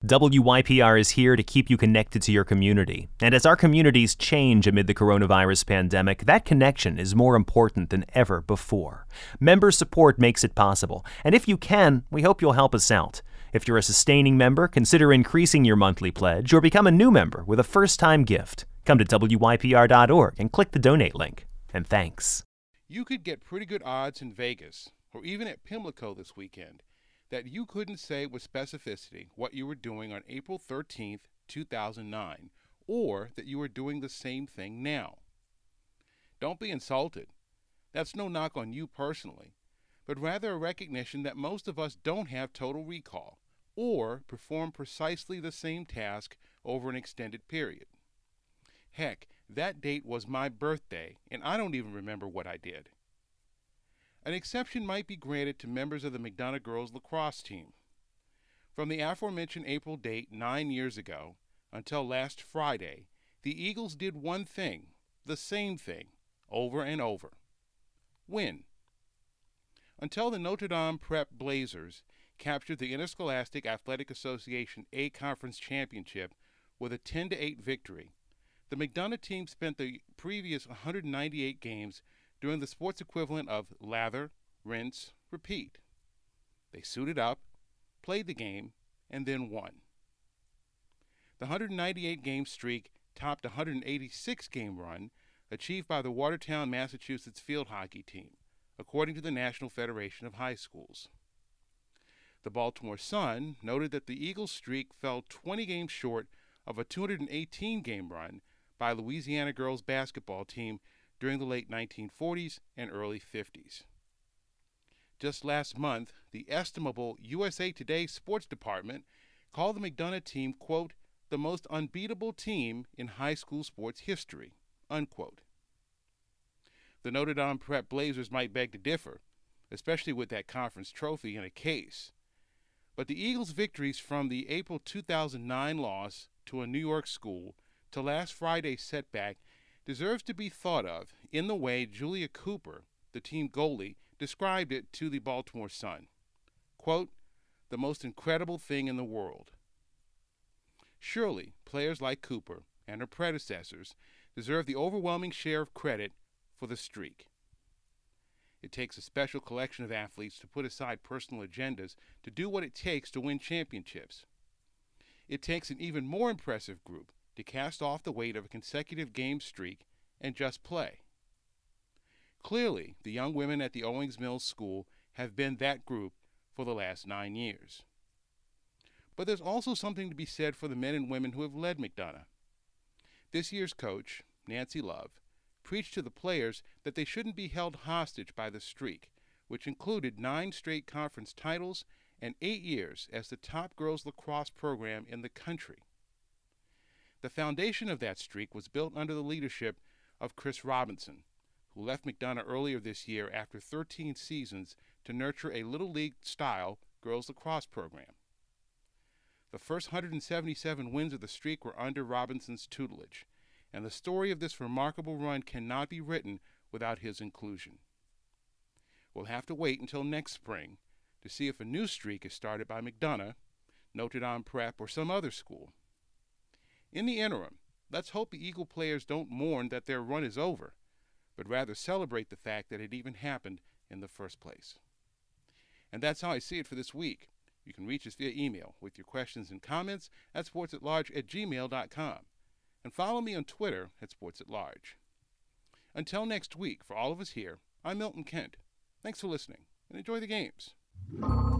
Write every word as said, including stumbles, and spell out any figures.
W Y P R is here to keep you connected to your community. And as our communities change amid the coronavirus pandemic, that connection is more important than ever before. Member support makes it possible. And if you can, we hope you'll help us out. If you're a sustaining member, consider increasing your monthly pledge or become a new member with a first-time gift. Come to W Y P R dot org and click the donate link. And thanks. You could get pretty good odds in Vegas, or even at Pimlico this weekend, that you couldn't say with specificity what you were doing on April thirteenth, two thousand nine, or that you were doing the same thing now. Don't be insulted. That's no knock on you personally, but rather a recognition that most of us don't have total recall, or perform precisely the same task over an extended period. Heck, that date was my birthday, and I don't even remember what I did. An exception might be granted to members of the McDonough girls lacrosse team. From the aforementioned April date nine years ago until last Friday, the Eagles did one thing, the same thing, over and over. Win. Until the Notre Dame Prep Blazers captured the Interscholastic Athletic Association A Conference Championship with a ten to eight victory, the McDonough team spent the previous one hundred ninety-eight games doing the sports equivalent of lather, rinse, repeat. They suited up, played the game, and then won. The one hundred ninety-eight game streak topped a one hundred eighty-six game run achieved by the Watertown, Massachusetts field hockey team, according to the National Federation of High Schools. The Baltimore Sun noted that the Eagles' streak fell twenty games short of a two hundred eighteen game run by Louisiana girls basketball team during the late nineteen forties and early fifties. Just last month, the estimable U S A Today Sports Department called the McDonough team, quote, the most unbeatable team in high school sports history, unquote. The Notre Dame Prep Blazers might beg to differ, especially with that conference trophy in a case. But the Eagles' victories from the April two thousand nine loss to a New York school to last Friday's setback deserves to be thought of in the way Julia Cooper, the team goalie, described it to the Baltimore Sun. Quote, the most incredible thing in the world. Surely, players like Cooper and her predecessors deserve the overwhelming share of credit for the streak. It takes a special collection of athletes to put aside personal agendas to do what it takes to win championships. It takes an even more impressive group to cast off the weight of a consecutive game streak and just play. Clearly, the young women at the Owings Mills School have been that group for the last nine years. But there's also something to be said for the men and women who have led McDonough. This year's coach, Nancy Love, preached to the players that they shouldn't be held hostage by the streak, which included nine straight conference titles and eight years as the top girls lacrosse program in the country. The foundation of that streak was built under the leadership of Chris Robinson, who left McDonough earlier this year after thirteen seasons to nurture a Little League-style girls lacrosse program. The first one hundred seventy-seven wins of the streak were under Robinson's tutelage, and the story of this remarkable run cannot be written without his inclusion. We'll have to wait until next spring to see if a new streak is started by McDonough, Notre Dame Prep, or some other school. In the interim, let's hope the Eagle players don't mourn that their run is over, but rather celebrate the fact that it even happened in the first place. And that's how I see it for this week. You can reach us via email with your questions and comments at sportsatlarge at gmail dot com. And follow me on Twitter at sportsatlarge. Until next week, for all of us here, I'm Milton Kent. Thanks for listening, and enjoy the games.